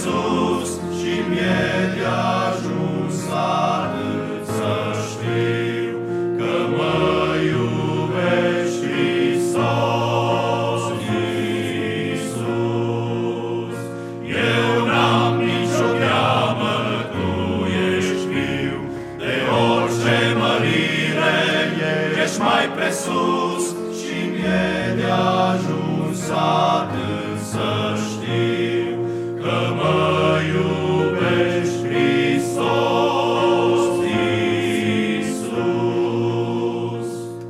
sus și mie de ajuns atât să știu că mă iubești, Hristos Iisus. Eu n-am nicio teamă, Tu ești viu, de orice mărire ești mai presus și mie de ajuns atât să știu că mă iubești, Hristos Iisus.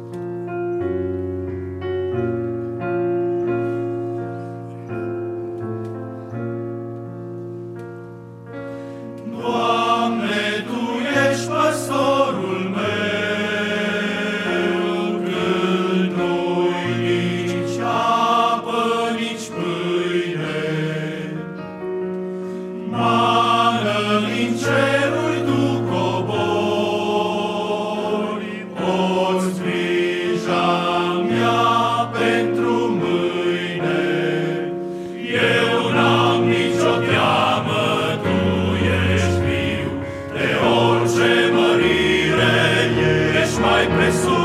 Doamne, Tu ești păstorul meu, când nu-i nici apă, nici pâine. Mană din ceruri Tu cobori, poți grija mea pentru mâine. Eu n-am nicio teamă, Tu ești viu, de orice mărire ești mai presus.